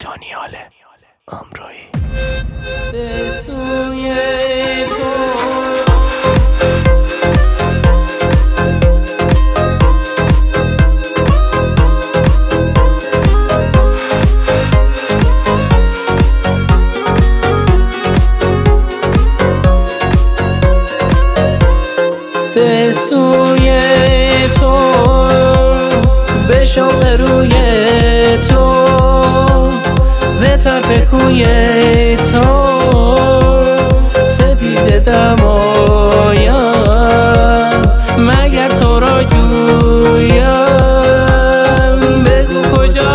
جانیال امرویی. به سوی تو به سوی تو به شوق روی تو ز طرف کوی تو سپیده دمایم مگر تو را جویم بگو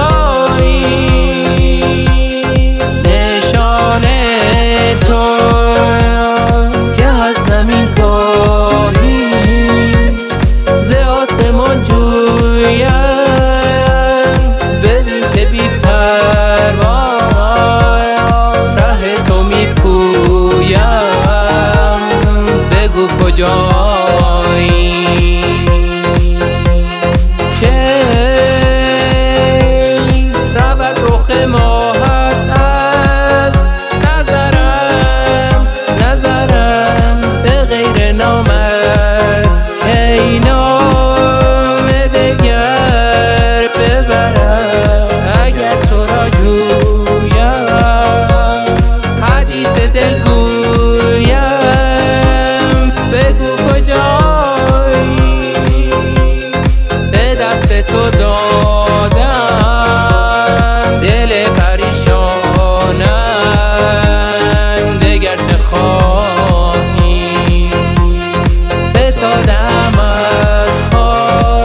کجایی نشان تو که از زمین کاهی ز آسمان جویم ببین چه بی پروا ره تو می پویم بگو کجایی که رود رخ ماهت از نظرم به غیر نامت ای نام دگر ببرم اگر تو را جویم حدیث دل گویم بگو کجایی به دست تو دادم دل پریشانم دگر چه خواهی فتادم از پا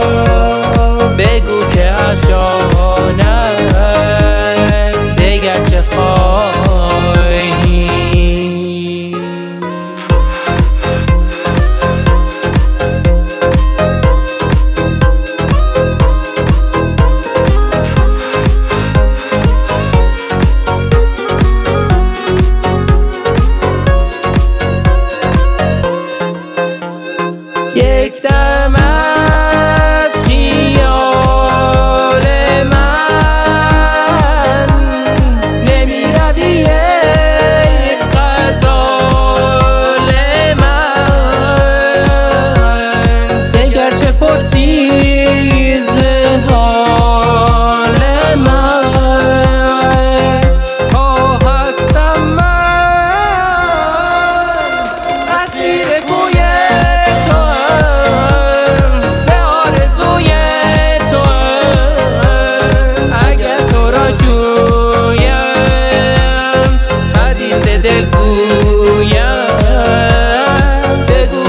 بگو که از جانم دگر چه خواهی. یک دم از خیال من نمی روی ای غزال من دگر چه پرسی ز حال من تا هستم من اسیر کوی دل گویم بگو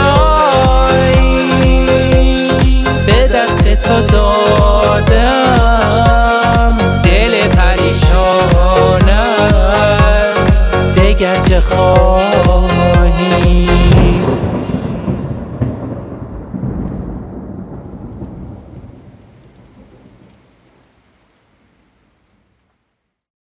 کجایی به دست تو دادم دل پریشانم دگر چه خواهی.